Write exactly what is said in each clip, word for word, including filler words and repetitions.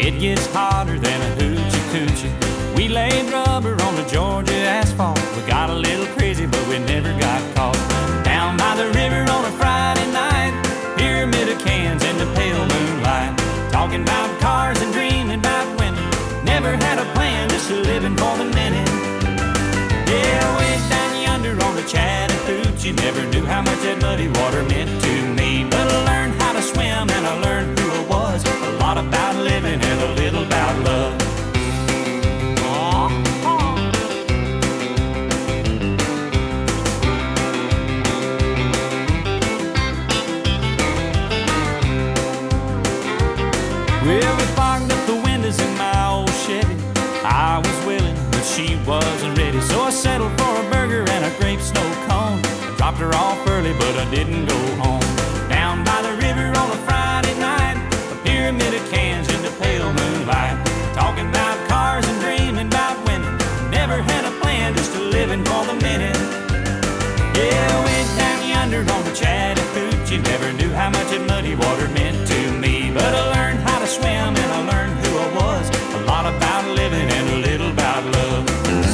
It gets hotter than a hoochie coochie. We laid rubber on the Georgia asphalt. We got a little crazy, but we never got caught. Down by the river on a Friday night, pyramid of cans in the pale moonlight. Talking about cars and dreaming about women. Never had a plan, just living for the minute. Yeah, way down yonder on the Chattahoochee. Never knew how much that muddy water meant to me. But I learned how to swim and I learned who I was. A lot about living and a little about love. Well, we fogged up the windows in my old Chevy. I was willing, but she wasn't ready. So I settled for a burger and a grape snow cone. I dropped her off early, but I didn't go home. Down by the river on a Friday night, a pyramid of cans in the pale moonlight. Talking about cars and dreaming about women. Never had a plan, just living for the minute. Yeah, went down yonder on the Chattahoochee. Never knew how much that muddy water meant to me. But I learned how to swim and I learned who I was. A lot about living and a little about love.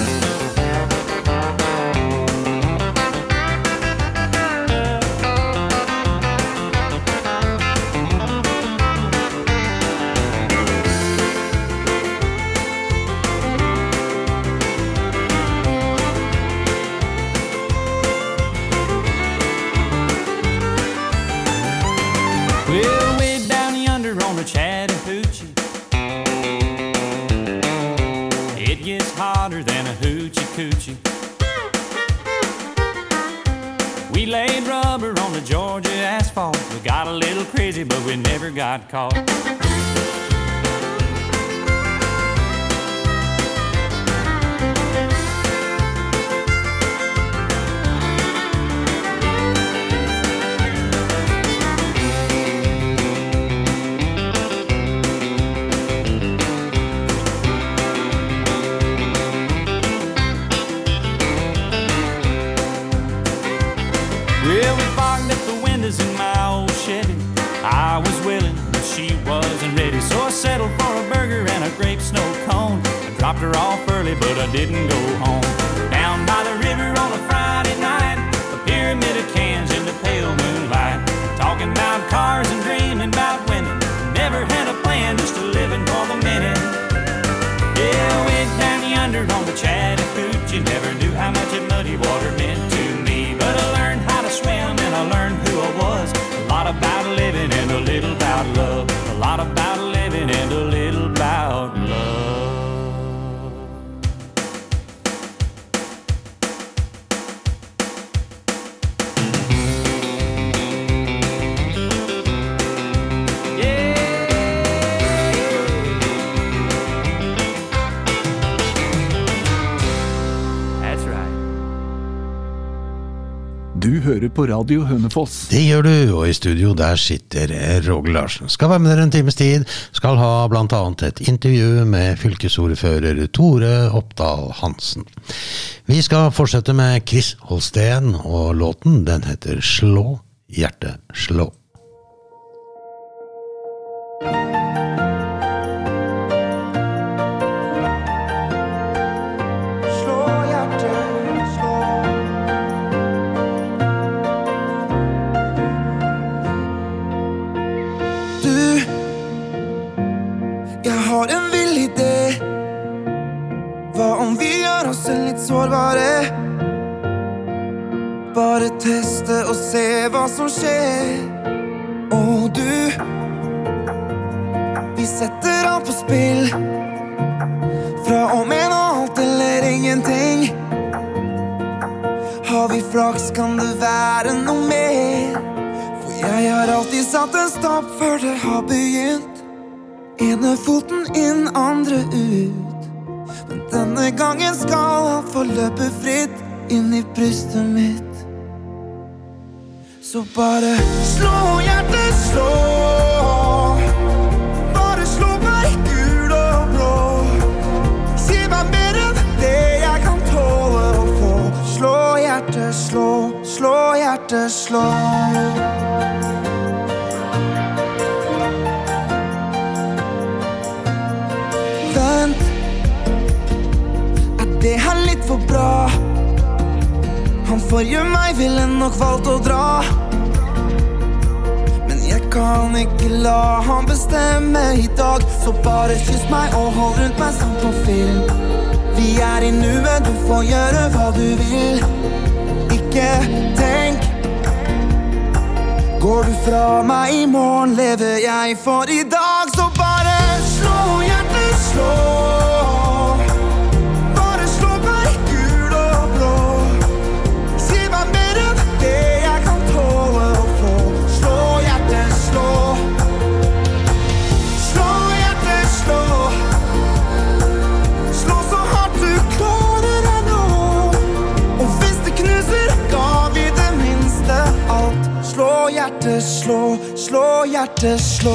Well, way down yonder on the Chattahoochee, it gets hotter than a hoochie coochie. We laid rubber on the Georgia asphalt. We got a little crazy, but we never got caught. Well, we fogged up the windows in my old Chevy. I was willing, but she wasn't ready. So I settled for a burger and a grape snow cone. I dropped her off early, but I didn't go home. Down by the river on a Friday night, a pyramid of cans in the pale moonlight. Talking about cars and dreaming about women. Never had a plan, just living for the minute. Yeah, went down yonder on the Chattahoochee. Never knew how much that muddy water meant to me. But I learned how to swim and I learned who I was. A lot about living and a little about love. A lot about living and a little about love. Du hører på Radio Hønefoss. Det gjør du, og i studio der sitter Roger Larsen. Skal være med dere en times tid, skal ha blant annet et intervju med fylkesordfører Tore Oppdal Hansen. Vi skal fortsette med Chris Holsten, og låten den heter Slå, hjerte, slå. Sårbare Bare teste og se hva som skjer Og du Vi setter alt på spill Fra og med nå alt eller ingenting Har vi flaks kan det være noe mer For jeg har alltid satt en stopp før det har begynt Ene foten inn, andre ut Men denne gangen skal alt få løpe fritt inn i brystet mitt Så bare slå hjertet, slå Bare slå meg gul og blå Si meg mer enn det jeg kan tåle å få Slå hjertet, slå, slå hjertet, slå for bra. Han forrige meg ville nok valgt å dra, men jeg kan ikke la han bestemme i dag. Så bare kyss meg og hold rundt meg som på film. Vi er i nuet, du får gjøre hva du vil. Ikke tenk. Går du fra meg i morgen, lever jeg for i dag. Så bare slå hjertet, slå. Bare slå meg gul og blå. Si meg mer enn det jeg kan tåle å få. Slå hjertet, slå. Slå hjertet, slå. Slå så hardt du klarer deg nå. Og hvis det knuser, ga vi det minste alt. Slå hjertet, slå, slå hjertet, slå.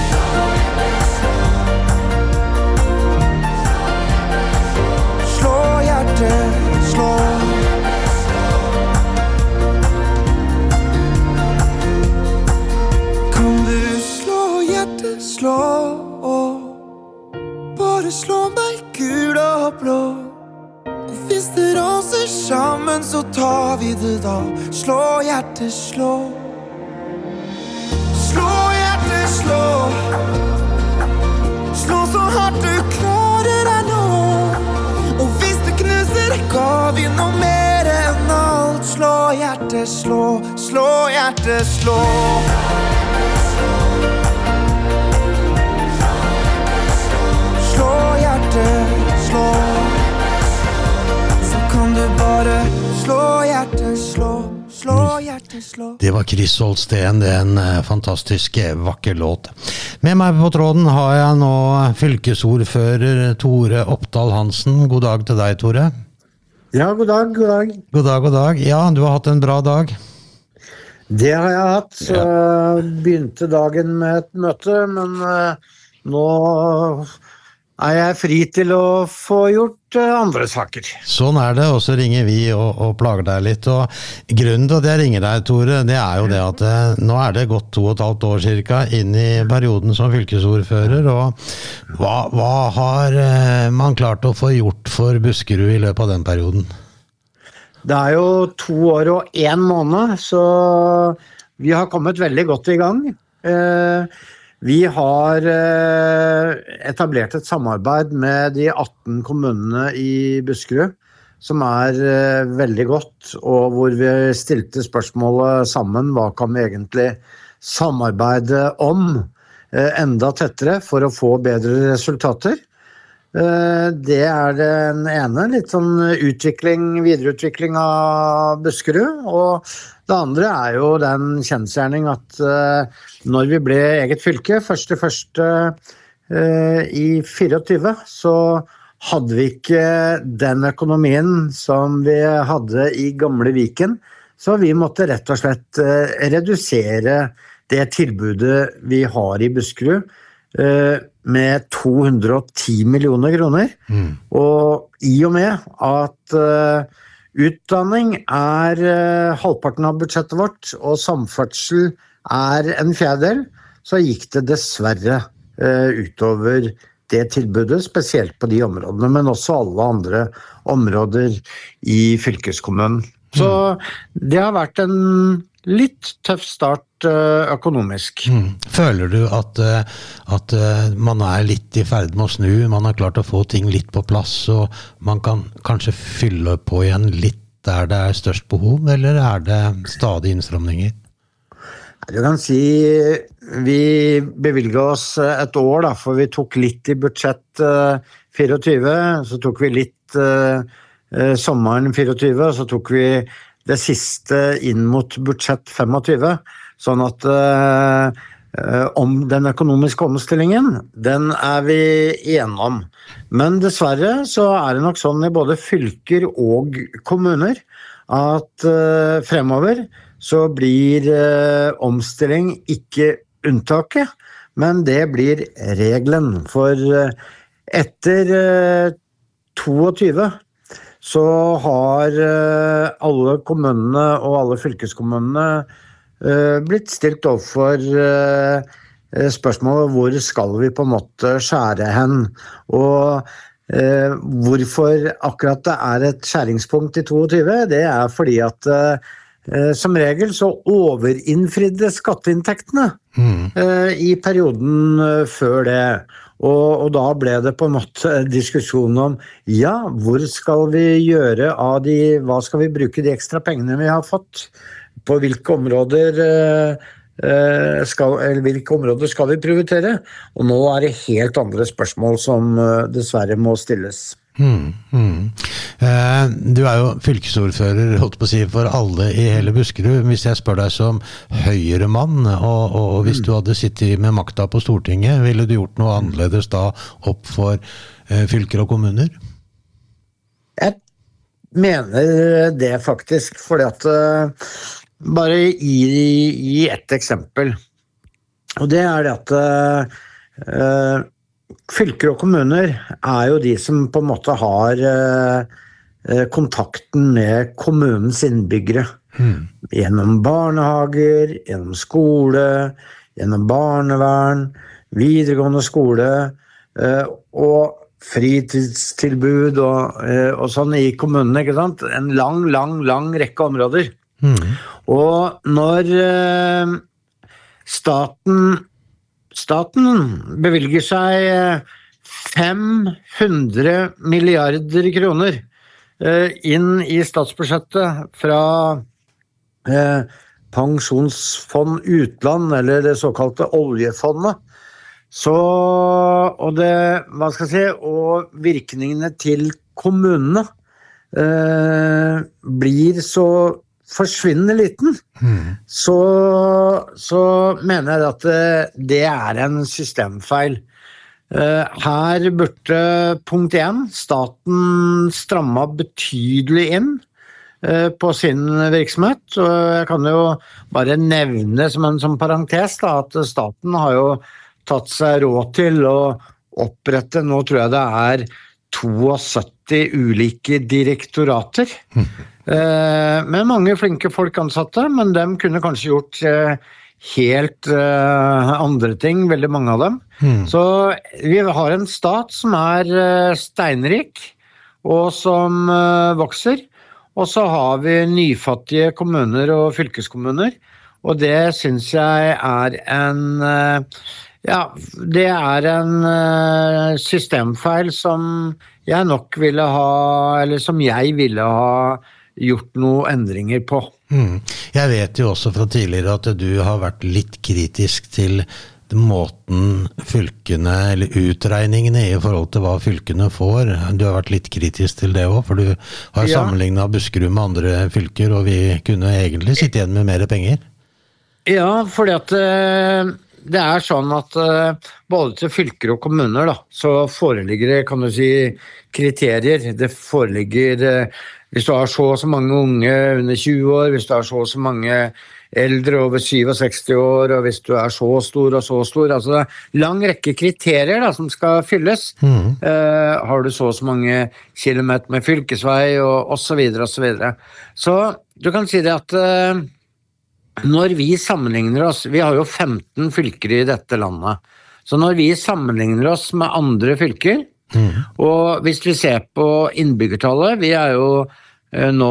Slå hjertet, slå. Kan du slå hjertet, slå? Bare slå meg gul og blå. Og hvis det raser sammen, så tar vi det da. Slå hjertet, slå. Slå hjertet, slå. Slå så hardt du klarer deg nå. Og hvis det knuser, ga vi noe mer enn alt. Slå hjertet, slå. Slå hjertet, slå. Slå hjertet, slå. Så kan du bare slå hjertet, slå. Slå hjertet, slå. Det var Chris Holsten, det er en eh, fantastisk eh, vakker låt. Med meg på tråden har jeg nå fylkesordfører Tore Opdal Hansen. God dag til deg, Tore. Ja, god dag, god dag. God dag, god dag. Ja, du har hatt en bra dag. Det har jeg hatt. Så Ja. begynte dagen med et møte, men eh, nå er jeg fri til å få gjort eh, andre saker. Sånn er det, og så ringer vi og, og plager deg litt. Og grunnen til at jeg ringer deg, Tore, det er jo det at eh, nå er det gått to og et halvt år cirka inn i perioden som fylkesordfører, og hva, hva har eh, man klart å få gjort for Buskerud i løpet av den perioden? Det er jo to år og en måned, så vi har kommet veldig godt i gang. Eh, Vi har etablert et samarbeid med de atten kommunene i Buskerud, som er veldig godt, og hvor vi stilte spørsmålet sammen, hva kan vi egentlig samarbeide om enda tettere for å få bedre resultater. Det er den ene, litt sånn utvikling, videreutvikling av Buskerud, og det andre er jo den kjensgjerning at når vi ble eget fylke, første første i fireogtyve, så hadde vi ikke den økonomien som vi hadde i gamle Viken, så vi måtte rett og slett redusere det tilbudet vi har i Buskerud, med to hundre og ti millioner kroner. Mm. Og i og med at uh, utdanning er uh, halvparten av budsjettet vårt, og samferdsel er en fjerdedel, så gikk det dessverre uh, utover det tilbudet, spesielt på de områdene, men også alle andre områder i fylkeskommunen. Mm. Så det har vært en litt tøff start økonomisk. Mm. Føler du at, at man er litt i ferd med å snu, man har klart å få ting litt på plass, og man kan kanskje fylle på igjen litt der det er størst behov, eller er det stadig innstramninger? Du kan si vi bevilget oss et år, da, for vi tok litt i budsjett fireogtyve, så tok vi litt uh, sommeren fireogtyve, og så tok vi det siste inn mot budsjett femogtyve, sånn at uh, om den økonomiske omstillingen, den er vi igjennom. Men dessverre så er det nok sånn i både fylker og kommuner at uh, fremover så blir uh, omstilling ikke unntaket, men det blir regelen. For uh, etter uh, toogtyve så har uh, alle kommunene og alle fylkeskommunene uh, blitt stilt overfor uh, spørsmålet hvor skal vi på en måte skjære hen. Og eh, hvorfor akkurat det er et skjæringspunkt i tjueto, det er fordi at eh, som regel så overinnfridde skatteinntektene mm. eh, i perioden før det. Og, og da ble det på en måte diskusjon om, ja, hvor skal vi gjøre av de, hva skal vi bruke de ekstra pengene vi har fått? På hvilke områder eh, skal, eller hvilke områder skal vi prioritere? Og nå er det helt andre spørsmål som eh, dessverre må stilles. Mm, mm. Eh, du er jo fylkesordfører, holdt på å si, for alle i hele Buskerud. Hvis jeg spør deg som høyremann, og, og, og hvis mm. du hadde sittet med makta på Stortinget, ville du gjort noe annerledes da opp for eh, fylker og kommuner? Jeg mener det faktisk, fordi at uh, bare gi, gi et eksempel, og det er det at uh, fylker og kommuner er jo de som på en måte har uh, kontakten med kommunens innbyggere, mm. gjennom barnehager, gjennom skole, gjennom barnevern, videregående skole, uh, og fritidstilbud og, og sånn i kommunene, ikke sant? En lang, lang, lang rekke områder. Mm. Og når eh, staten, staten bevilger seg fem hundre milliarder kroner eh, inn i statsbudsjettet fra eh, pensjonsfond utland, eller det såkalte oljefondet, Så, og det, hva skal jeg si, og virkningene til kommunene eh, blir så forsvinnende liten, mm. så, så mener jeg at det, det er en systemfeil. Eh, her burde punkt én, staten stramma betydelig inn eh, på sin virksomhet, og jeg kan jo bare nevne som en som parentes da, at staten har jo tatt seg råd til å opprette, nå tror jeg det er syttito ulike direktorater, mm. eh, med mange flinke folk ansatte, men dem kunne kanskje gjort eh, helt eh, andre ting, veldig mange av dem. Mm. Så vi har en stat som er eh, steinrik, og som eh, vokser, og så har vi nyfattige kommuner og fylkeskommuner, og det synes jeg er en eh, Ja, det er en uh, systemfeil som jeg nok ville ha, eller som jeg ville ha gjort noen endringer på. Mm. Jeg vet jo også fra tidligere at du har vært litt kritisk til måten fylkene, eller utregningene i forhold til hva fylkene får. Du har vært litt kritisk til det også, for du har ja. sammenlignet Buskerud med andre fylker, og vi kunne egentlig sitte igjen med mer penger. Ja, fordi at... Uh, Det er sånn at uh, både til fylker og kommuner da, så foreligger det, kan du si, kriterier. Det foreligger, uh, hvis du har så og så mange unge under tjue år, hvis du har så og så mange eldre over sekstisju år, og hvis du er så stor og så stor. Altså det er lang rekke kriterier da, som skal fylles. Mm. Uh, har du så og så mange kilometer med fylkesvei, og, og så videre, og så videre. Så du kan si det at... Uh, Når vi sammenligner oss, vi har jo femten fylker i dette landet, så når vi sammenligner oss med andre fylker, mm. og hvis vi ser på innbyggertallet, vi er jo eh, nå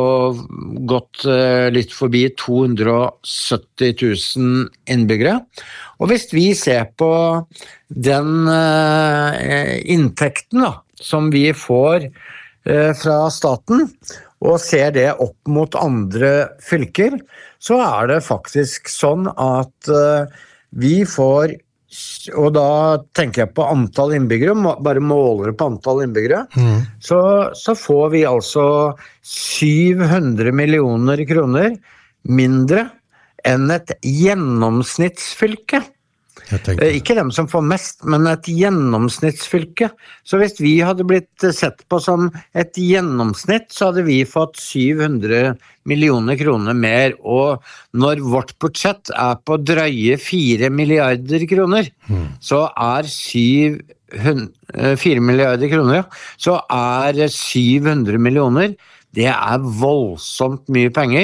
gått eh, litt forbi to hundre og sytti tusen innbyggere, og hvis vi ser på den eh, inntekten da, som vi får eh, fra staten, og ser det opp mot andre fylker, så er det faktisk sånn at uh, vi får, og da tenker jeg på antall innbyggere, bare måler på antall innbyggere, mm. så, så får vi altså syv hundre millioner kroner mindre enn et gjennomsnittsfylke. Ikke dem som får mest, men et gjennomsnittsfylke. Så hvis vi hadde blitt sett på som et gjennomsnitt, så hadde vi fått syv hundre millioner kroner mer, og når vårt budsjett er på drøye fire milliarder kroner, mm. så er syv hundre, fire milliarder kroner, så er syv hundre millioner, det er voldsomt mye penger,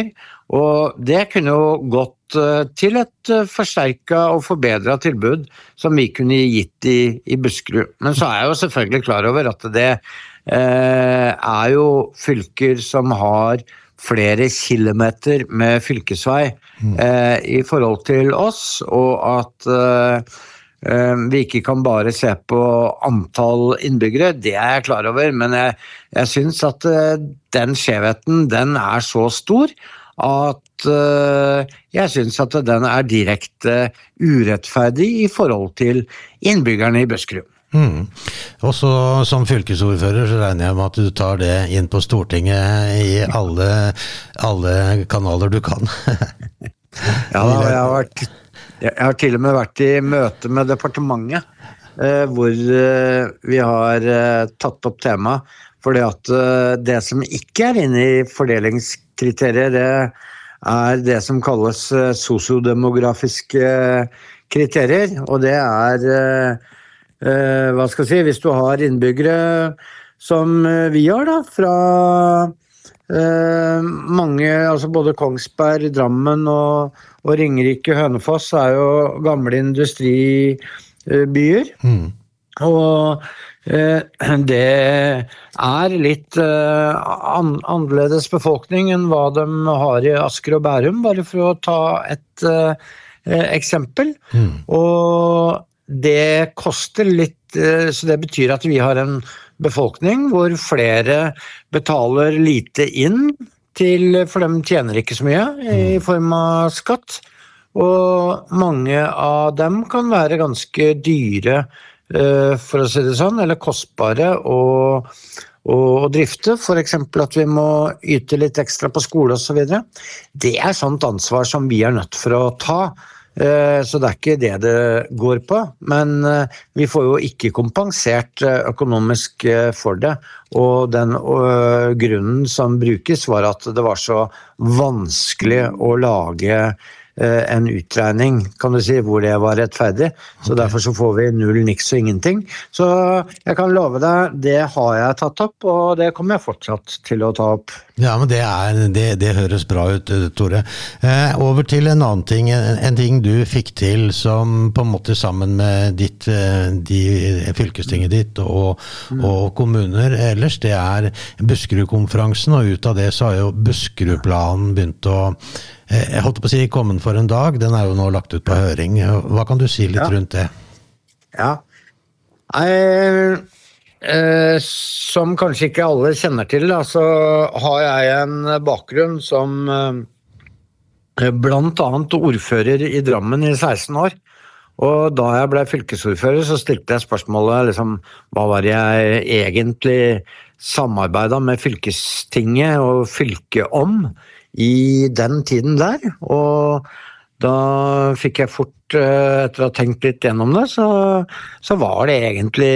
Og det kunne jo gått til et forsterket og forbedret tilbud som vi kunne gitt i, i Buskerud. Men så er jeg jo selvfølgelig klar over at det eh, er jo fylker som har flere kilometer med fylkesvei mm. eh, i forhold til oss, og at eh, vi ikke kan bare se på antall innbyggere, det er jeg klar over, men jeg, jeg synes at den skjevheten, den er så stor, at uh, jeg synes at den er direkte urettferdig i forhold til innbyggerne i Buskerud. Mm. Og så som fylkesordfører så regner jeg med at du tar det inn på Stortinget i alle, alle kanaler du kan. Ja, da, jeg har vært, jeg har til og med vært i møte med departementet, uh, hvor uh, vi har uh, tatt opp tema, fordi at uh, det som ikke er inne i fordelingskriterier, det er det som kalles uh, sosiodemografiske kriterier, og det er, uh, uh, hva skal jeg si, hvis du har innbyggere som uh, vi har da, fra uh, mange, altså både Kongsberg, Drammen og, og Ringerike, Hønefoss er jo gamle industribyer, mm. og det er litt annerledes befolkning enn hva de har i Asker og Bærum, bare for å ta et eksempel. Mm. Og det koster litt, så det betyr at vi har en befolkning hvor flere betaler lite inn, til, for de tjener ikke så mye i form av skatt. Og mange av dem kan være ganske dyre, for å si det sånn, eller kostbare å, å, å drifte, for eksempel at vi må yte litt ekstra på skole og så videre. Det er sånt ansvar som vi er nødt for å ta, så det er ikke det det går på, men vi får jo ikke kompensert økonomisk for det, og den grunnen som brukes var at det var så vanskelig å lage en utregning, kan du si, hvor det var rettferdig. Så okay. Derfor så får vi null, niks og ingenting. Så jeg kan love deg, det har jeg tatt opp, og det kommer jeg fortsatt til å ta opp. Ja, men det, er, det, det høres bra ut, Tore. Eh, over til en annen ting, en, en ting du fikk til som på en måte sammen med ditt, de, fylkestinget ditt og, mm. og kommuner ellers, det er Buskerud-konferansen, og ut av det så har jo Buskerud-planen begynt å Jeg holdt på å si kommet for en dag, den er jo nå lagt ut på høring. Hva kan du si litt ja. rundt det? Ja, jeg, eh, som kanskje ikke alle kjenner til, da, så har jeg en bakgrunn som eh, blant annet ordfører i Drammen i seksten år. Og da jeg ble fylkesordfører, så stilte jeg spørsmålet, liksom, hva var jeg egentlig samarbeidet med fylkestinget og fylket om i den tiden der, og da fikk jeg fort, etter å ha tenkt litt gjennom det, så, så var det egentlig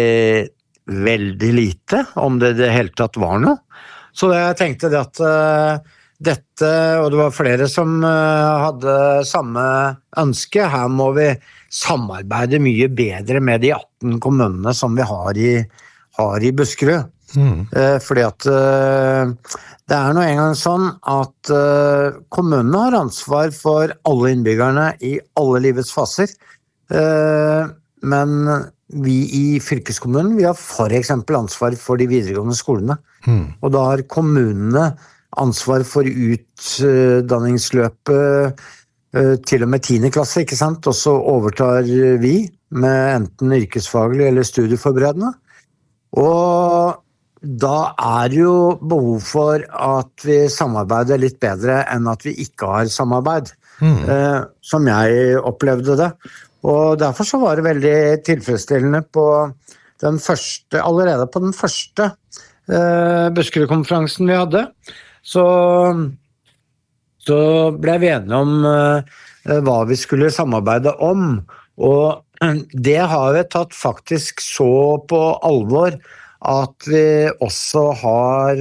veldig lite, om det i det hele tatt var noe. Så jeg tenkte det at uh, dette, og det var flere som uh, hadde samme ønske, her må vi samarbeide mye bedre med de atten kommunene som vi har i, har i Buskerud. Mm. Uh, fordi at uh, det er nå en gang sånn at uh, kommunene har ansvar for alle innbyggerne i alle livets faser, uh, men vi i fylkeskommunen, vi har for eksempel ansvar for de videregående skolene, mm. og da har kommunene ansvar for utdanningsløpet uh, til og med tiende klasse, ikke sant? Og så overtar vi med enten yrkesfaglig eller studieforberedende, og da er jo behov for at vi samarbeider litt bedre enn at vi ikke har samarbeid, mm. eh, som jeg opplevde det. Og derfor så var det veldig tilfredsstillende på den første, allerede på den første eh, Buskerud-konferansen vi hadde, så, så ble vi enige om eh, hva vi skulle samarbeide om, og det har vi tatt faktisk så på alvor, at vi også har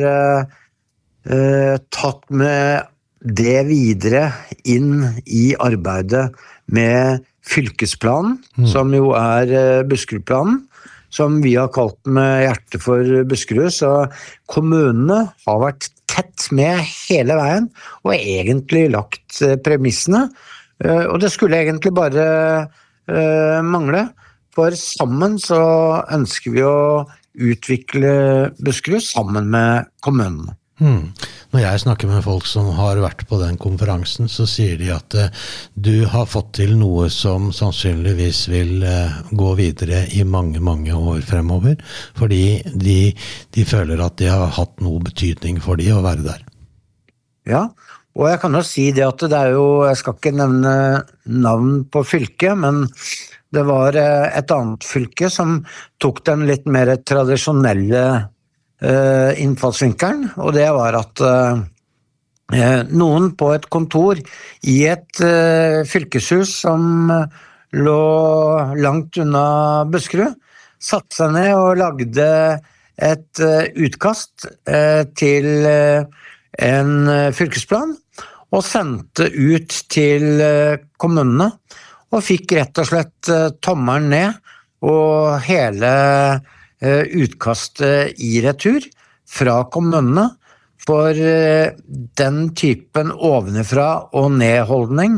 eh, tatt med det videre inn i arbeidet med fylkesplanen, mm. som jo er eh, Buskerudplanen, som vi har kalt med hjerte for Buskerud, så kommunene har vært tett med hele veien, og egentlig lagt premissene. Og det skulle egentlig bare mangle, for sammen så ønsker vi å utvikle Buskerud sammen med kommunene. Hmm. Når jeg snakker med folk som har vært på den konferansen, så sier de at uh, du har fått til noe som sannsynligvis vil uh, gå videre i mange, mange år fremover, fordi de, de føler at de har hatt noe betydning for de å være der. Ja, og jeg kan jo si det at det er jo, jeg skal ikke nevne navn på fylket, men det var uh, et annet fylke som tok den litt mer tradisjonelle Uh, innfallsvinkelen, og det var at uh, noen på et kontor i et uh, fylkeshus som uh, lå langt unna Buskerud, satte seg ned og lagde et uh, utkast uh, til uh, en uh, fylkesplan, og sendte ut til uh, kommunene, og fikk rett og slett uh, tommelen ned, og hele utkastet i retur fra kommunene, for den typen ovenifra og nedholdning,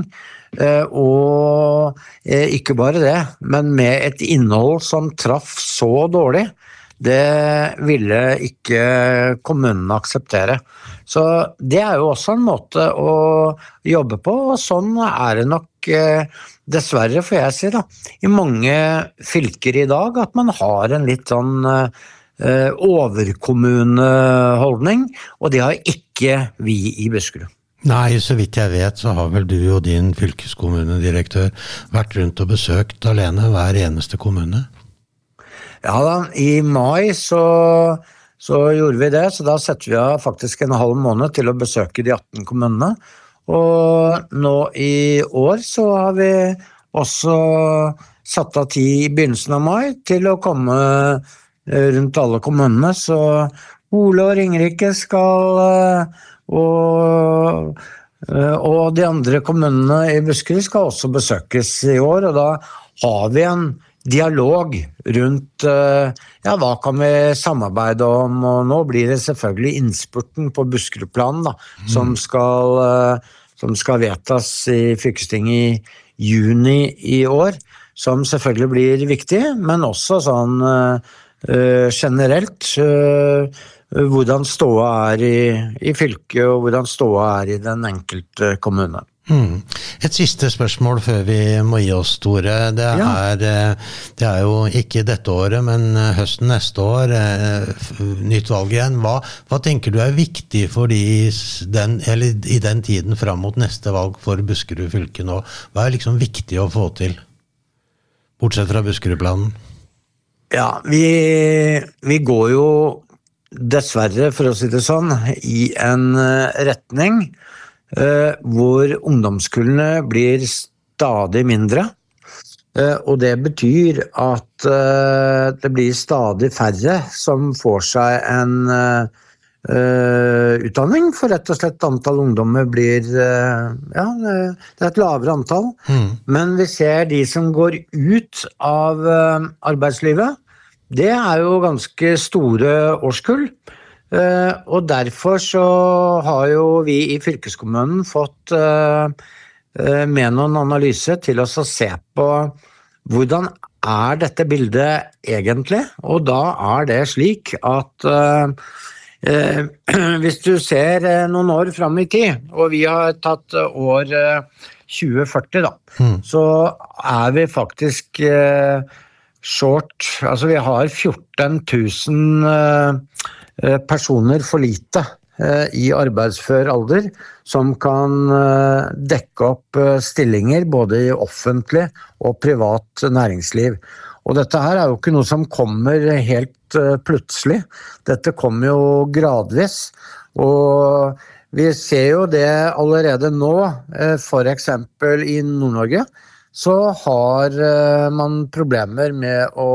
og ikke bare det, men med et innhold som traff så dårlig, det ville ikke kommunene akseptere. Så det er jo også en måte å jobbe på, og sånn er det nok dessverre, får jeg si da, i mange fylker i dag, at man har en litt sånn uh, overkommuneholdning, og det har ikke vi i Buskerud. Nei, så vidt jeg vet, så har vel du og din fylkeskommunedirektør vært rundt og besøkt alene hver eneste kommune? Ja da, i mai så, så gjorde vi det, så da setter vi av faktisk en halv måned til å besøke de atten kommunene, og nå i år så har vi også satt av tid i begynnelsen av mai til å komme rundt alle kommunene, så Ole og Ringerike skal, og, og de andre kommunene i Buskerud skal også besøkes i år, og da har vi en dialog rundt, ja, hva kan vi samarbeide om, og nå blir det selvfølgelig innspurten på Buskerudplanen da, mm. som skal, som skal vedtas i fylkestinget i juni i år, som selvfølgelig blir viktig, men også sånn uh, generelt, uh, hvordan ståa er i, i fylket, og hvordan ståa er i den enkelte kommune. Mm. Et siste spørsmål før vi må gi oss, Tore. Det er, ja. det er jo ikke dette året, men høsten neste år, nytt valg igjen. Hva, hva tenker du er viktig for de, den, eller i den tiden frem mot neste valg for Buskerud fylke nå? Hva er liksom viktig å få til? Bortsett fra Buskerudplanen. Ja, vi, vi går jo dessverre, for å si det sånn, i en retning Uh, hvor ungdomskullene blir stadig mindre, uh, og det betyr at uh, det blir stadig færre som får seg en uh, uh, utdanning, for rett og slett antall ungdommer blir, uh, ja, det er et lavere antall, mm. men vi ser de som går ut av uh, arbeidslivet, det er jo ganske store årskull. Uh, og derfor så har jo vi i fylkeskommunen fått uh, uh, med noen analyse til oss å se på hvordan er dette bildet egentlig, og da er det slik at uh, uh, hvis du ser uh, noen år frem i tid, og vi har tatt uh, år uh, tjue førti da, mm. så er vi faktisk uh, short, altså vi har fjorten tusen uh, personer for lite eh, i arbeidsfør alder som kan eh, dekke opp eh, stillinger både i offentlig og privat næringsliv. Og dette her er jo ikke noe som kommer helt eh, plutselig. Dette kommer jo gradvis, og vi ser jo det allerede nå, eh, for eksempel i Nord-Norge, så har eh, man problemer med å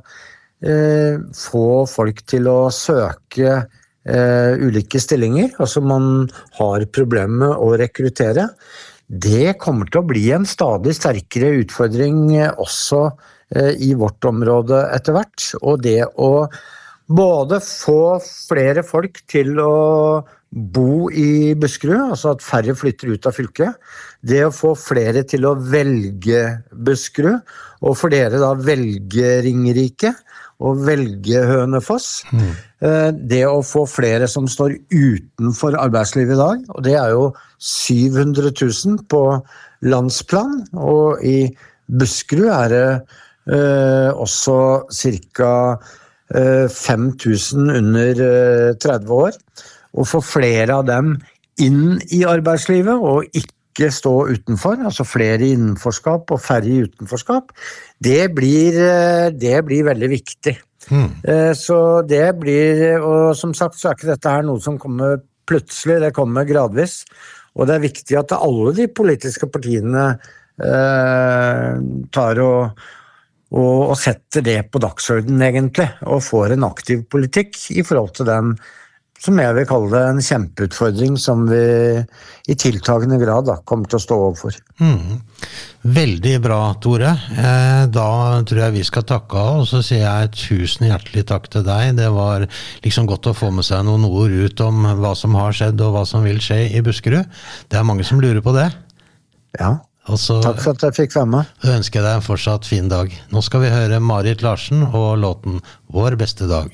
Eh, få folk til å søke eh, ulike stillinger, altså man har problemer med å rekruttere. Det kommer til å bli en stadig sterkere utfordring også eh, i vårt område etter hvert, og det å både få flere folk til å bo i Buskerud, altså at færre flytter ut av fylket, det å få flere til å velge Buskerud, og for dere da velge Ringerike, og velge Hønefoss, mm. det å få flere som står utenfor arbeidslivet i dag, og det er jo syv hundre tusen på landsplan, og i Buskerud er det eh, også cirka eh, fem tusen under eh, tretti år, og få flere av dem inn i arbeidslivet, og ikke stå utenfor, altså flere i innenforskap og færre i utenforskap, det blir, det blir veldig viktig. Mm. Så det blir, og som sagt så er ikke dette her noe som kommer plutselig, det kommer gradvis, og det er viktig at alle de politiske partiene eh, tar og, og, og setter det på dagsordenen egentlig, og får en aktiv politikk i forhold til den som jeg vil kalle det en kjempeutfordring som vi i tiltagende grad da, kommer til å stå overfor. Mm. Veldig bra, Tore. Eh, da tror jeg vi skal takke av, og så sier jeg tusen hjertelig takk til deg. Det var liksom godt å få med seg noen ord ut om hva som har skjedd og hva som vil skje i Buskerud. Det er mange som lurer på det. Ja, og så takk for at jeg fikk være med. Ønsker jeg deg en fortsatt fin dag. Nå skal vi høre Marit Larsen og låten Vår beste dag.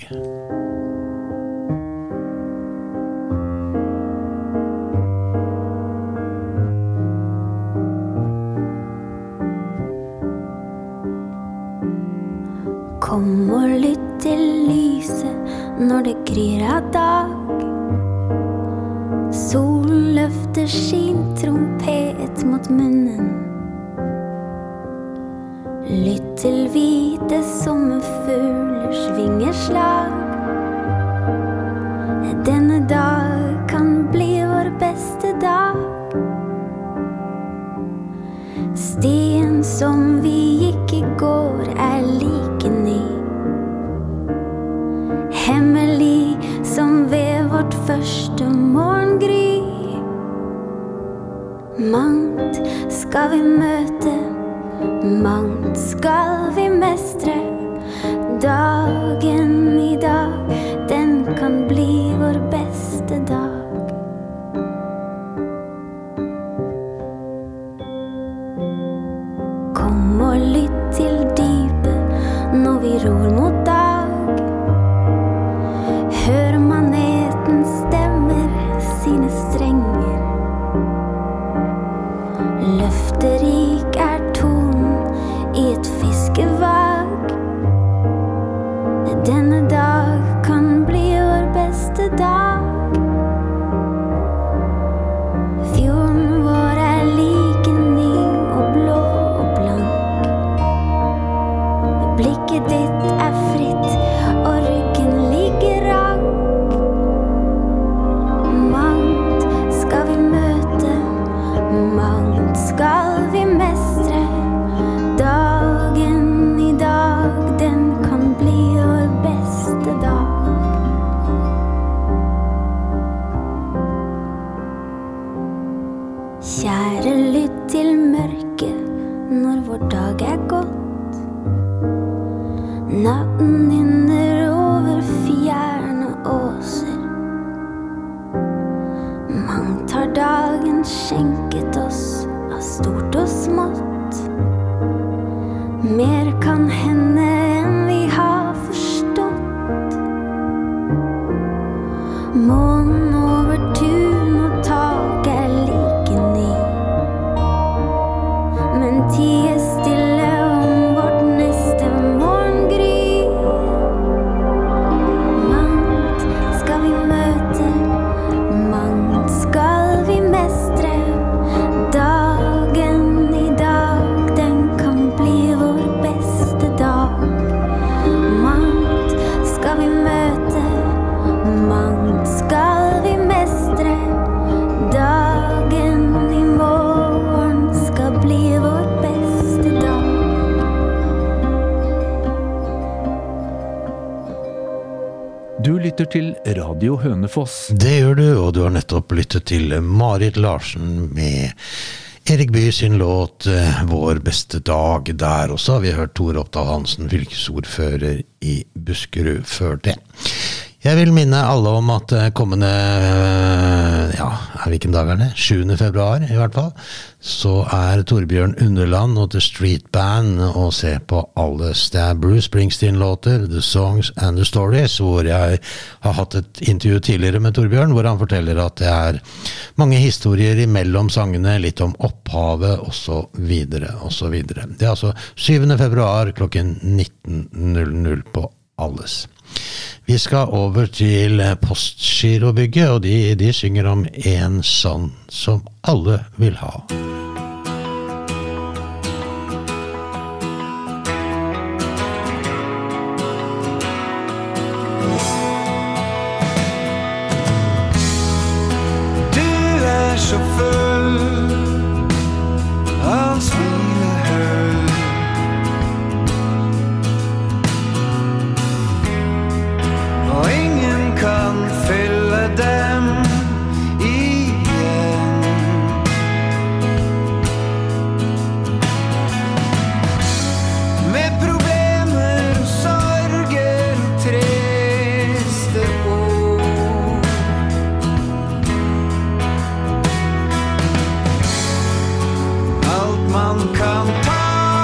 Kom og lytt til lyset når det gryr av dag. Solen løfter sin trompet mot munnen. Lytt til hvite sommerfuglers vingeslag. Denne dag kan bli vår beste dag. Stien som vi gikk i går er like ny. Hemmelig som ved vårt første morgengry. Mangt skal vi møte, mangt skal vi mestre. Dagen i dag, den kan bli vår beste dag. Kom og lytt til dypet når vi ror mot dag. Hør maneten stemmer sine strenger. Løfterik er tonen i et fiskevag. Denne dag kan bli vår beste dag. Fjorden vår er like ny og blå og blank. Blikket ditt er fritt og ryggen ligger rank. Mangt skal vi møte, mangt skal vi mestre. Dagen i dag, den kan bli vår beste dag. Kjære, lytt til mørket når vår dag er gått. Natten inner over fjerne åser. Mangt har dagen skjenket oss av stort og smått. Mer kan hende enn vi har forstått. Månen over tun og tak er like ny. Men tie stille om vårt neste morgengry. Mangt skal vi møte, mangt skal vi mestre. Dagen i dag, den kan bli vår beste dag. Mangt skal vi møte, mangt skal vi mestre. Dagen i morgen skal bli vår beste dag. Du lytter til Radio Hønefoss. Det gjør du, og du har nettopp lyttet til Marit Larsen med Erik Bye sin låt Vår beste dag. Der også har vi hørt Tore Oppdal Hansen, fylkesordfører i Buskerud, før det. Jeg vil minne alle om at kommende, ja, hvilken dag er det? sjuende februar i hvert fall, så er Torbjørn Underland og The Street Band og se på alles. Det er Bruce Springsteen-låter, The Songs and the Stories, hvor jeg har hatt et intervju tidligere med Torbjørn, hvor han forteller at det er mange historier imellom sangene, litt om opphavet, og så videre, og så videre. Det er altså syvende februar klokken nitten null null på alles. Vi skal over til Postgirobygget, og de, de synger om en sånn som alle vil ha. Du er så full av smilehull. Og ingen kan fylle dem igjen. Med problemer og sorger og triste ord. Alt man kan ta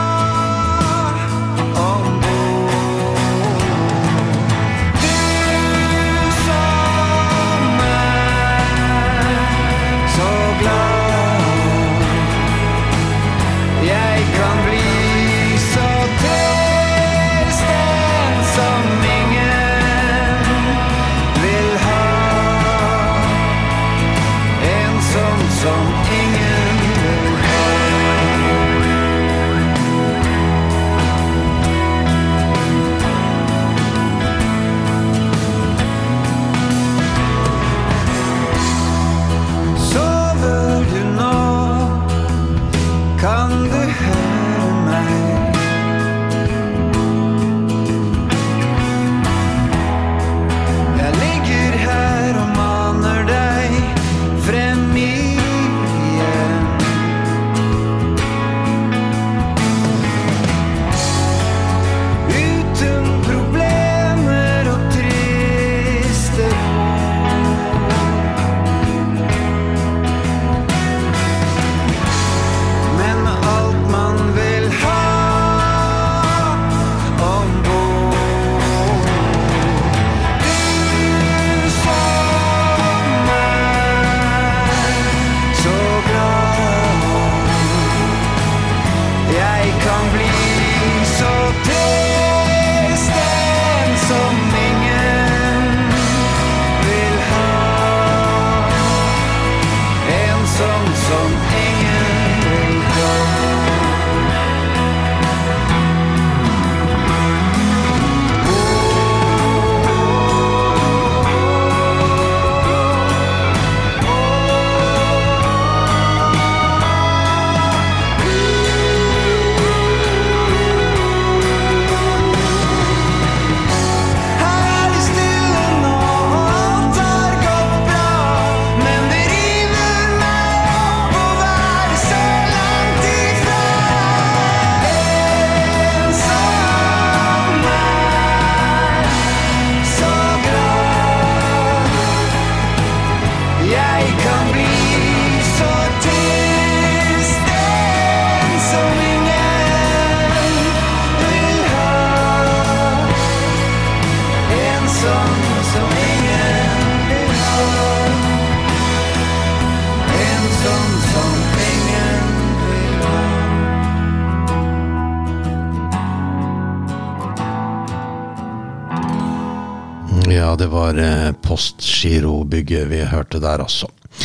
Ja, det var Postgirobygget vi hørte der også.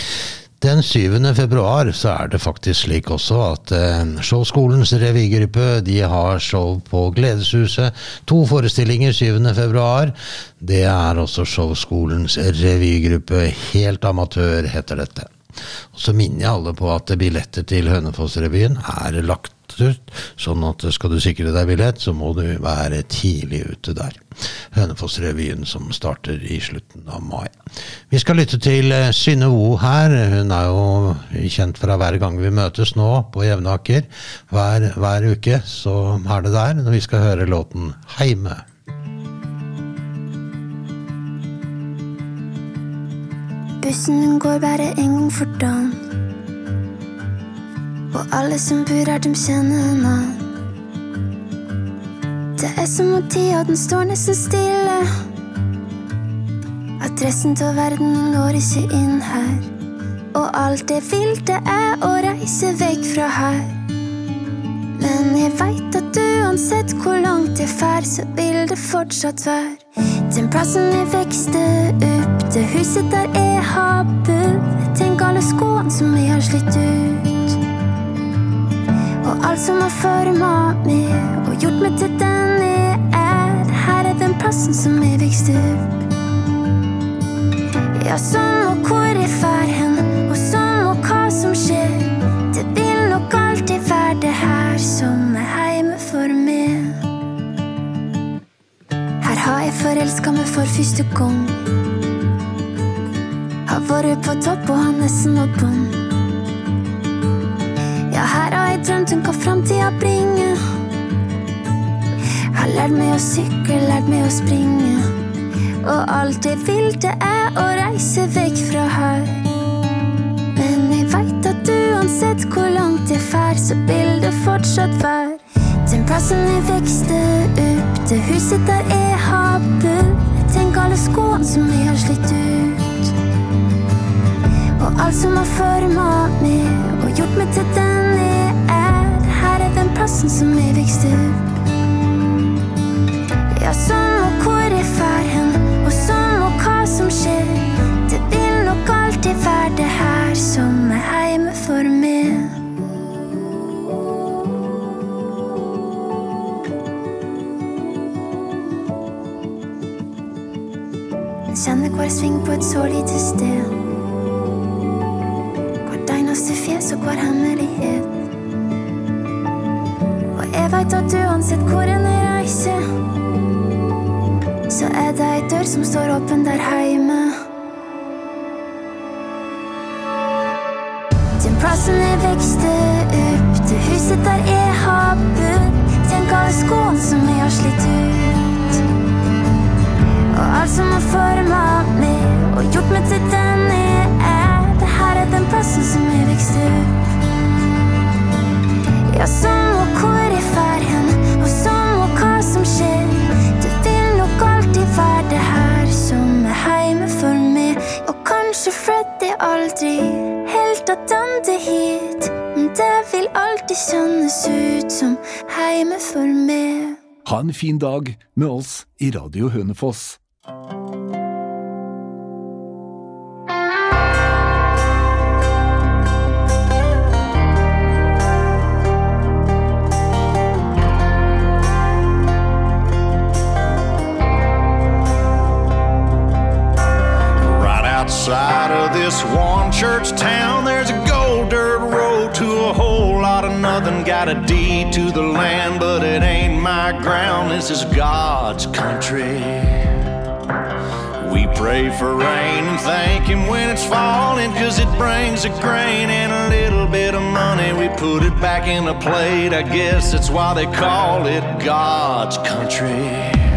Den syvende februar så er det faktisk slik også at Showskolens revygruppe, de har show på Gledeshuset. To forestillinger syvende februar. Det er også Showskolens revygruppe, helt amatør heter dette. Og så minner jeg alle på at billetter til Hønefoss-revyen er lagt kastet ut, sånn at skal du sikre deg billett, så må du være tidlig ute der. Hønefoss-revyen som starter i slutten av mai. Vi skal lytte til Synne O her. Hun er jo kjent fra hver gang vi møtes nå på Jevnaker. Hver, hver uke så er det der når vi skal høre låten Heime. Bussen går bare en gang for dagen, og alle som bor her, de kjenner en annen. Det er som om tida, den står nesten stille. Adressen til verden når ikke inn her, og alt jeg vil, det er å reise vekk fra her. Men jeg vet at uansett hvor langt jeg fer, så vil det fortsatt være den plassen jeg vekste opp, det huset der jeg har bodd. Tenk alle skoene som jeg har slitt ut, og alt som har formet meg og gjort meg til den jeg er. Her er den plassen som jeg vekste opp. Ja, sånn og hvor jeg fer hen, og sånn og hva som skjer, det vil nok alltid være det her som er heime for meg. Her har jeg forelsket meg for første gang, har vært på topp og har nesten nådd bånd. Ja, her har jeg drømt om hva fremtiden bringer, har lært meg å sykle, lært meg å springe, og alt jeg vil, det er å reise vekk fra her. Men jeg vet at uansett hvor langt jeg fer, så vil det fortsatt være den plassen jeg vekste opp, det huset der jeg har bodd. Tenk alle skoene som jeg har slitt ut, og alt som har formet meg og gjort meg til den jeg er. Her er den plassen som jeg vekste opp. Ja, sånn og hvor jeg fer hen, og sånn og hva som skjer, det vil nok alltid være det her som er heime for meg. Kjenner hver sving på et så lite sted, hvert eneste fjes og hver hemmelighet. Og jeg vet at uansett hvor en jeg reiser, så er det en dør som står åpen der heime. Den plassen jeg vekste opp, det huset der jeg har bodd. Tenk alle skoene som jeg har slitt ut, og alt som har formet meg og gjort meg til den jeg er. Det her er den plassen som jeg vekste opp. Ja, sånn og hvor jeg fer hen, og sånn og hva som skjer, det vil nok alltid være det her som er heime for meg. Og kanskje flytter jeg aldri helt attende hit, men det vil alltid kjennes ut som heime for meg. Ha en fin dag med oss i Radio Hønefoss. Outside of this one church town, there's a gold dirt road to a whole lot of nothing. Got a deed to the land, but it ain't my ground. This is God's country. We pray for rain and thank Him when it's falling, 'cause it brings a grain and a little bit of money. We put it back in a plate, I guess that's why they call it God's country.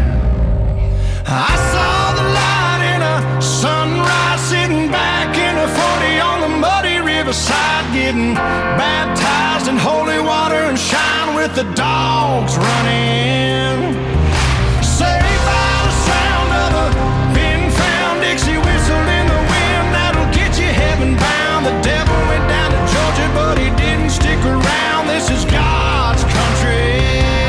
I saw the light in a sunrise, sitting back in a forty on the muddy riverside, getting baptized in holy water and shine with the dogs running. Saved by the sound of a pin-found Dixie whistle in the wind, that'll get you heaven bound. The devil went down to Georgia, but he didn't stick around. This is God's country.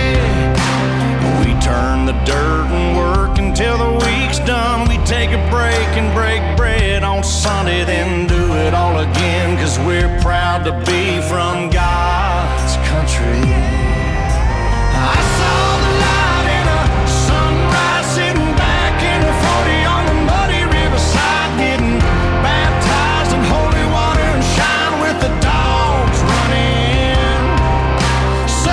We turn the dirt and work until the week's done. We take a break and break bread on Sunday, then do it all again, 'cause we're proud to be from God's country. I saw the light in a sunrise, sitting back in a forty on the muddy riverside, getting baptized in holy water and shine with the dogs running. So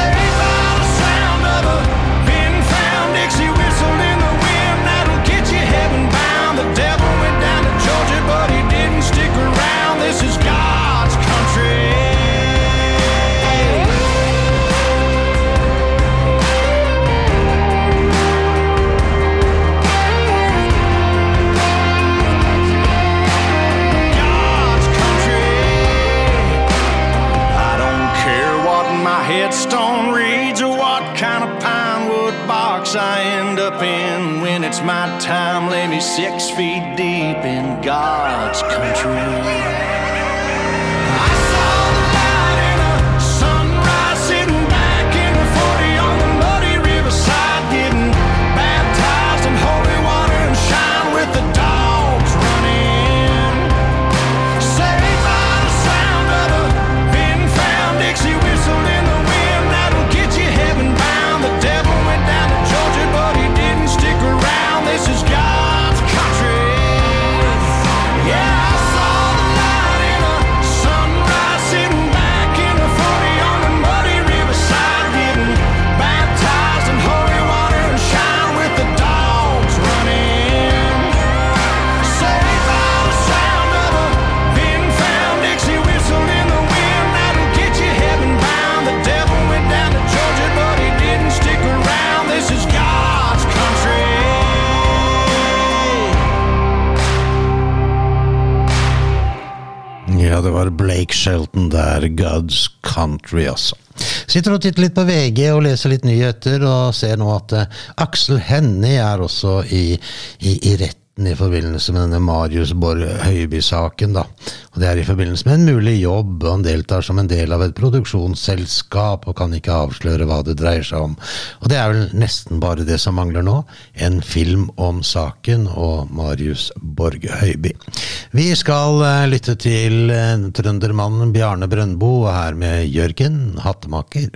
it's my time, lay me six feet deep in God's country. Ja, det var Blake Shelton der, God's Country, altså. Sitter og titter litt på V G og leser litt nyheter, og ser nå at uh, Aksel Hennie er også i, i, i retten i forbindelse med denne Marius Borg Høiby-saken, da. Og det er i forbindelse med en mulig jobb, og han deltar som en del av et produksjonsselskap, og kan ikke avsløre hva det dreier seg om. Og det er vel nesten bare det som mangler nå, en film om saken og Marius Borg Høiby. Vi skal uh, lytte til uh, trøndermannen Bjarne Brøndbo, og her med Jørgen Hattemaker.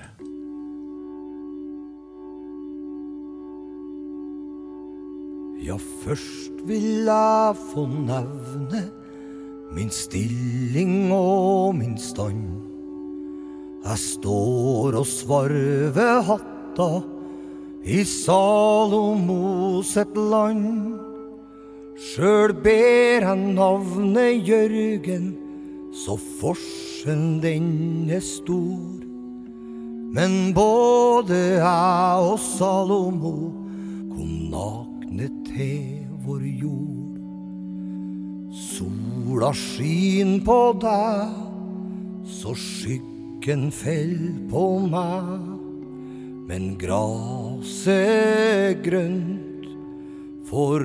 Ja, først vil jeg få nevne min stilling og min stand. Jeg står og svarver hatta i Salomos et land. Sjøl ber jeg navnet Jørgen, så forskjellen den er stor. Men både jeg og Salomo kom nakne til vår jord. Sola skin på deg, så skyggen fell på meg. Men graset grønt for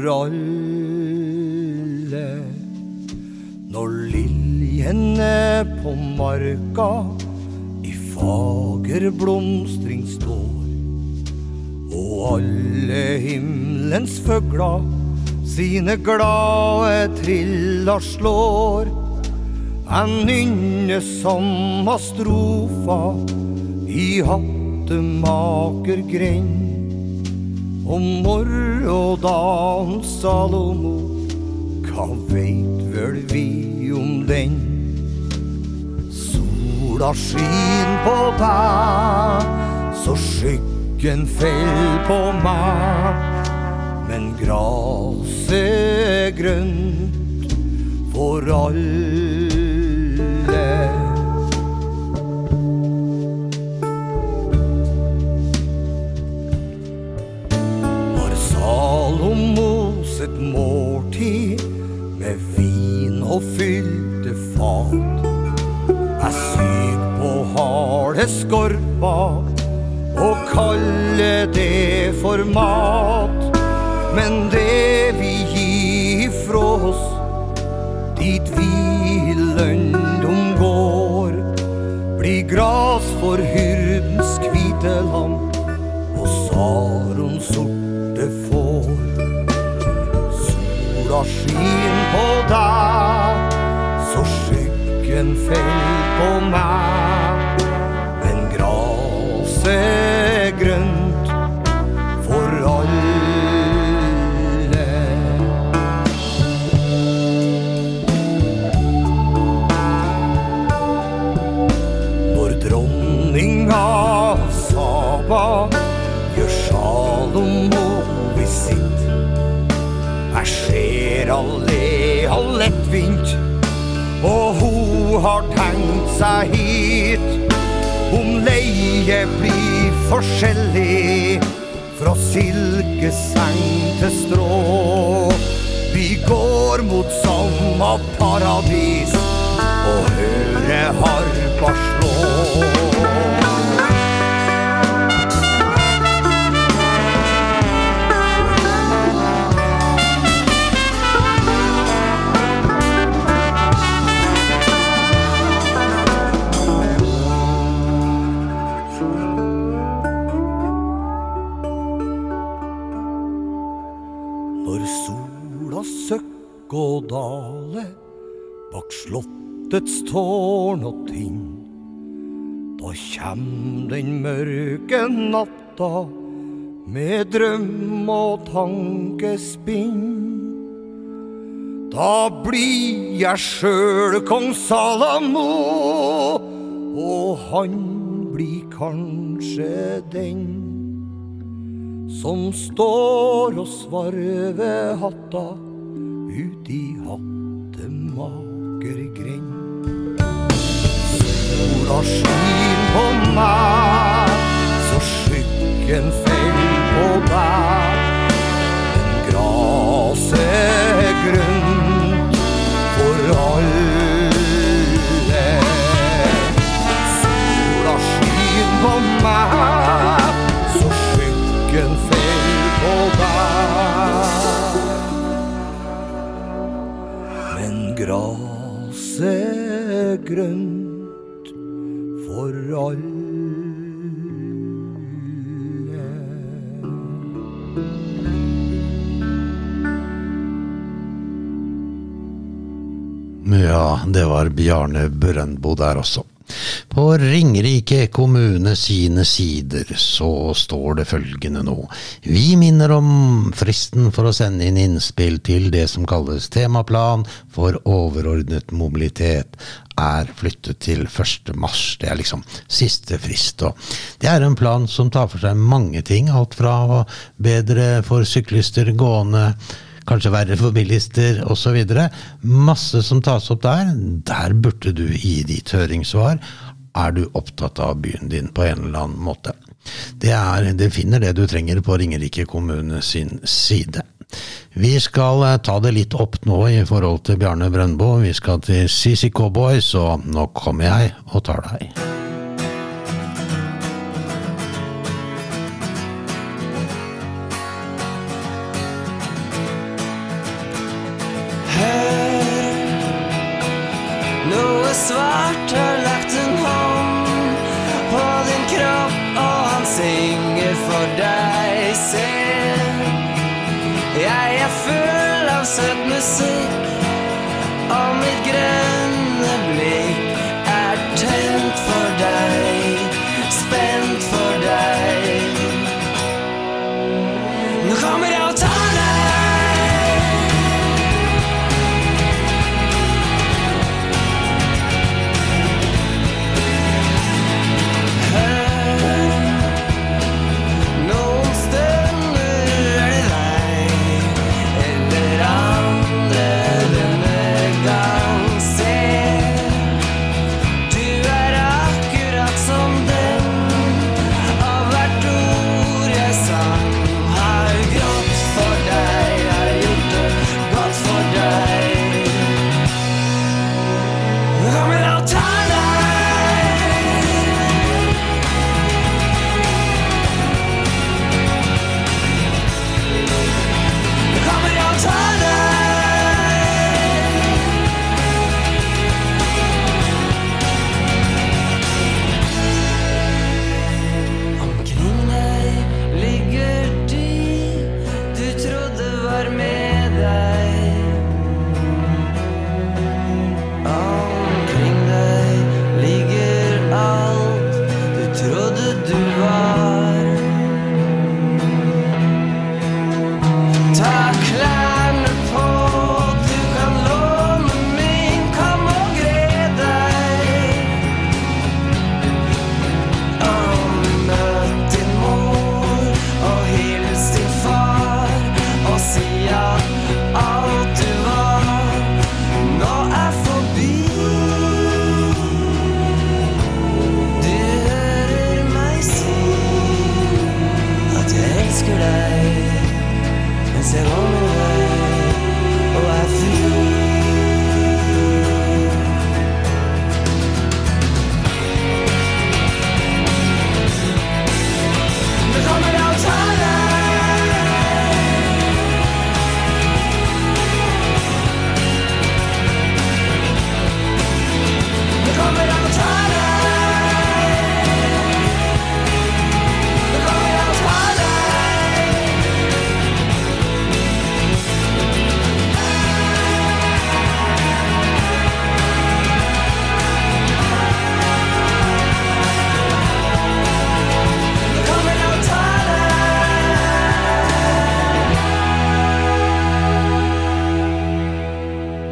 alle. Når liljene på marka i fager blomstring står, og alle himmelens føgler sine glade triller slår, jeg nynner samme strofa i hattemakergrend. Om morgendagen Salomo, hva vet vel vi om den? Sola skin på deg, så skyggen fell på meg. Men graset grønt for alle. Når Salomos et måltid med vin og fylte fat, er syk på harde skorpa og kaller det for mat. Men det vi gir fra oss, dit vi løndom går, blir gras for hyrdens hvite lam og Sarons sorte får. Sola skin på deg, så skyggen fell på meg. Men graset grønt for alle. Av Saba gjør Salomo visitt. Jeg ser alle har lettvint, og hun har tenkt seg hit. Om leie blir forskjellig fra silkeseng til strå, vi går mot samme paradis og hører harpa slå. Når sola søkk og dale bak slottets tårn og ting, da kjem den mørke natta med drøm og tankespinn. Da blir jeg sjøl kong Salomo, og han blir kanskje den som står og svarver hatta ut i hattemaker grend. Sola skin på meg, så skyggen fell på deg, men graset er grønt for alle. Sola skin på meg, så skyggen fell på deg, men graset er grønt for alle. Ja, det var Bjarne Brøndbo der også. På Ringerike kommune sine sider så står det følgende nå. Vi minner om fristen for å sende inn innspill til det som kalles temaplan for overordnet mobilitet er flyttet til første mars. Det er liksom siste frist. Og det er en plan som tar for seg mange ting, alt fra bedre for syklister, gående, kanskje verre for bilister og så videre. Masse som tas opp der. Der burde du gi ditt høringssvar. Er du opptatt av byen din på en eller annen måte? Det er, det finner det du trenger på Ringerike kommune sin side. Vi skal ta det litt opp nå i forhold til Bjarne Brøndbo. Vi skal til C C Cowboys, og nå kommer jeg og tar deg. Svart har lagt en hånd på din kropp, og han synger for deg. Se, jeg er full av søt musikk, og mitt grønne blikk er tent for deg, spent for deg. Nå kommer jeg og tar deg.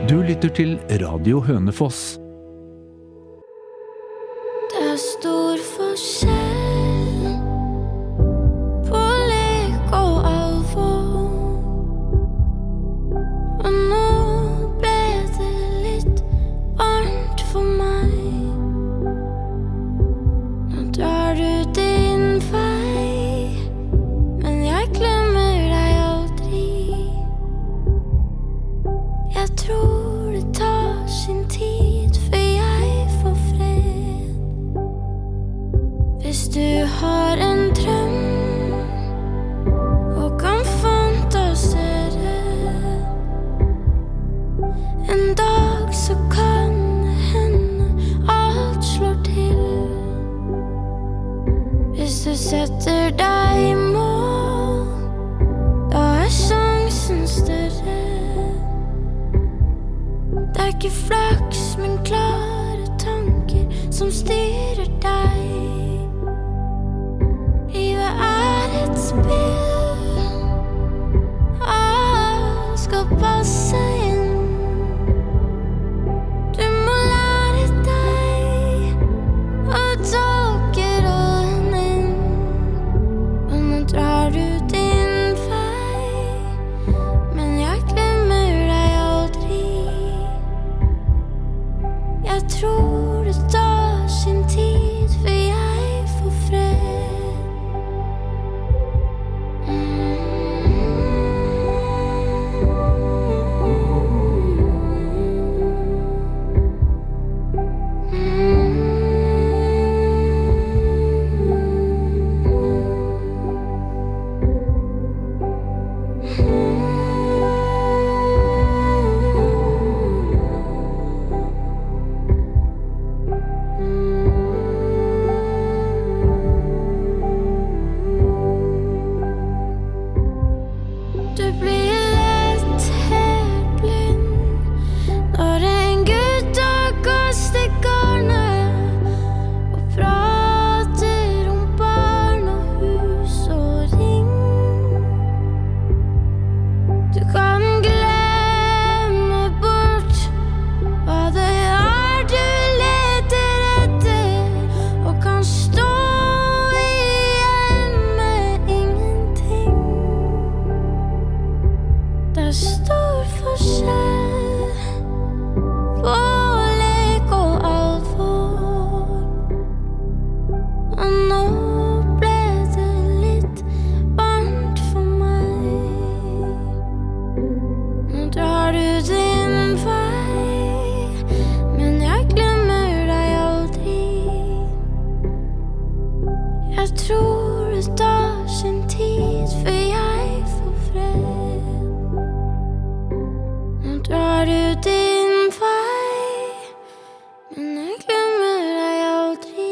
Du lytter til Radio Hønefoss. Det er stor forskjell på lek og alvor. Og nå ble det litt varmt for meg. Nå drar du din vei, men jeg glemmer deg aldri. Jeg tror det tar sin tid før jeg får fred. Hvis du har en drøm og kan fantasere, en dag så kan det hende alt slår til. Hvis du setter deg i mål, da er sjansen større. Det er ikke flaks, men klare tanker som styrer deg. Livet er et spill, alt skal passe inn. Du må lære deg å tolke rollen inn. Og nå drar du din vei, men jeg glemmer deg aldri. Jeg tror det tar sin tid før jeg får fred. Du blir lett helt blind når en gutt har kastet garnet og prater om barn og hus og ring. Du kan glemme bort hva det er du leter etter, og kan stå igjen med ingenting. Det er stor forskjell på lek og alvor. Og nå ble det litt varmt for meg. Nå drar du din vei, men jeg glemmer deg aldri. Jeg tror det tar sin tid før jeg får fred. Nå drar du din vei, men jeg glemmer deg aldri.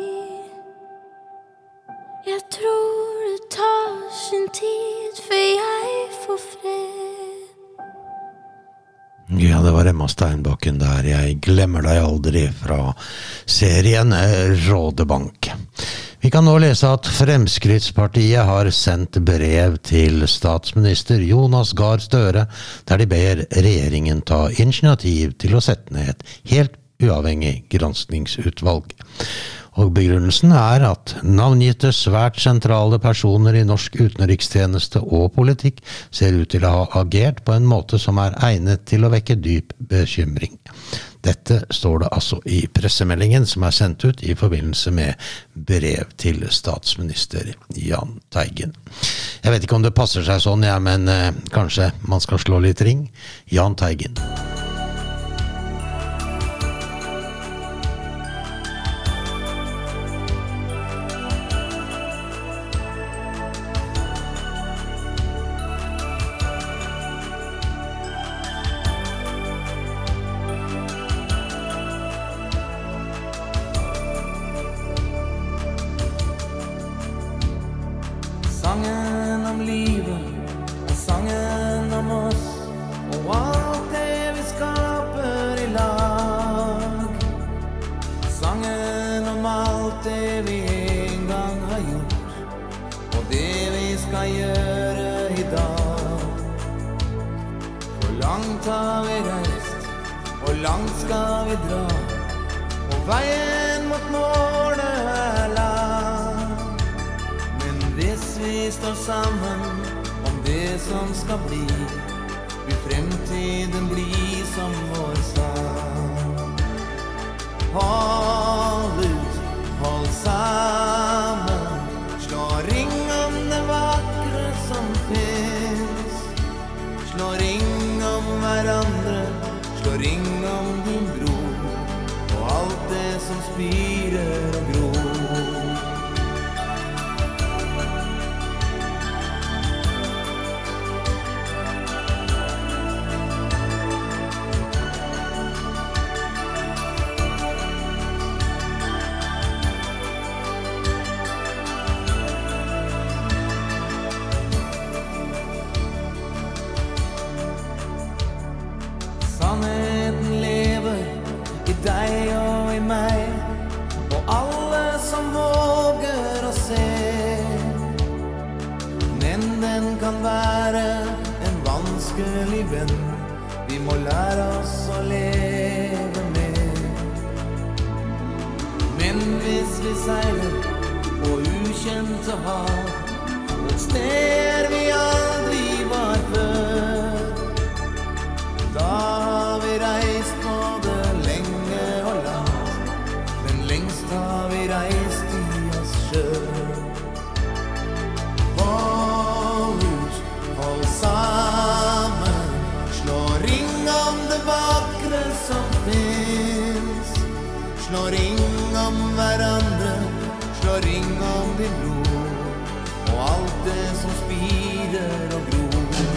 Jeg tror det tar sin tid før jeg får fred. Ja, det var Emma Steinbakken der, jeg glemmer deg aldri, fra serien Rådebank. Vi kan nå lese at Fremskrittspartiet har sendt brev til statsminister Jonas Gahr Støre, der de ber regjeringen ta initiativ til å sette ned et helt uavhengig granskningsutvalg. Og begrunnelsen er at navngitte svært sentrale personer i norsk utenrikstjeneste og politikk ser ut til å ha agert på en måte som er egnet til å vekke dyp bekymring. Dette står det altså i pressemeldingen som er sendt ut i forbindelse med brev til statsminister Jahn Teigen. Jeg vet ikke om det passer seg sånn, ja, men eh, kanskje man skal slå litt ring. Jahn Teigen. Sangen om livet og sangen om oss og alt det vi skaper i lag. Sangen om alt det vi en gang har gjort og det vi skal gjøre i dag. For langt har vi reist, og langt skal vi dra, og veien mot målet er lang. Men hvis vi står sammen om det som skal bli, vil fremtiden bli som vår sang. Hold ut, hold sammen, slå ring om det vakre som finns. Slå ring om hverandre, slå ring om din bror, og alt det som spirer og gror. Sannheten lever i deg og i meg, og alle som våger å se. Men den kan være en vanskelig venn, vi må lære oss å leve med. Men hvis vi seiler på ukjente hav, mot steder vi aldri var før, da har vi reist både lenge og langt, men lengst har vi reist i oss selv. Hold ut, hold sammen, slå ring om det vakre som finns. Slå ring om hverandre, slå ring om din bror, og alt det som spirer og gror.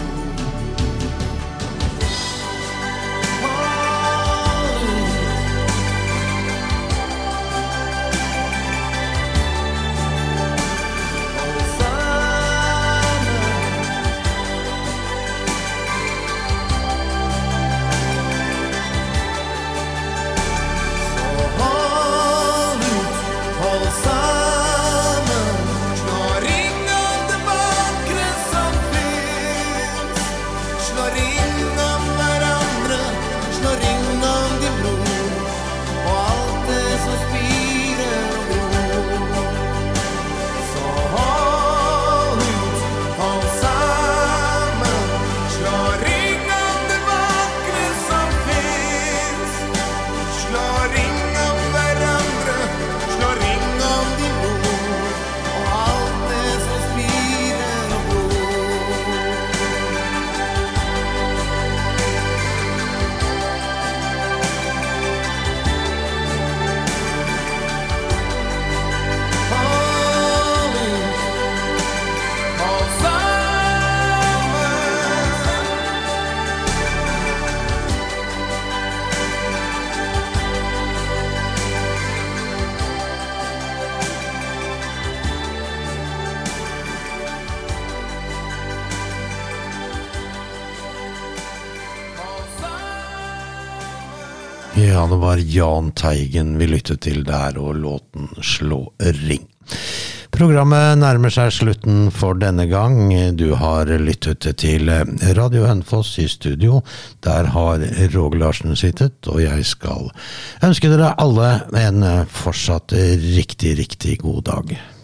Ja, det var Jahn Teigen vi lyttet til der, og låten Slå ring. Programmet nærmer seg slutten for denne gang. Du har lyttet til Radio Hønefoss i studio. Der har Roger Larsen sittet, og jeg skal ønske dere alle en fortsatt riktig, riktig god dag.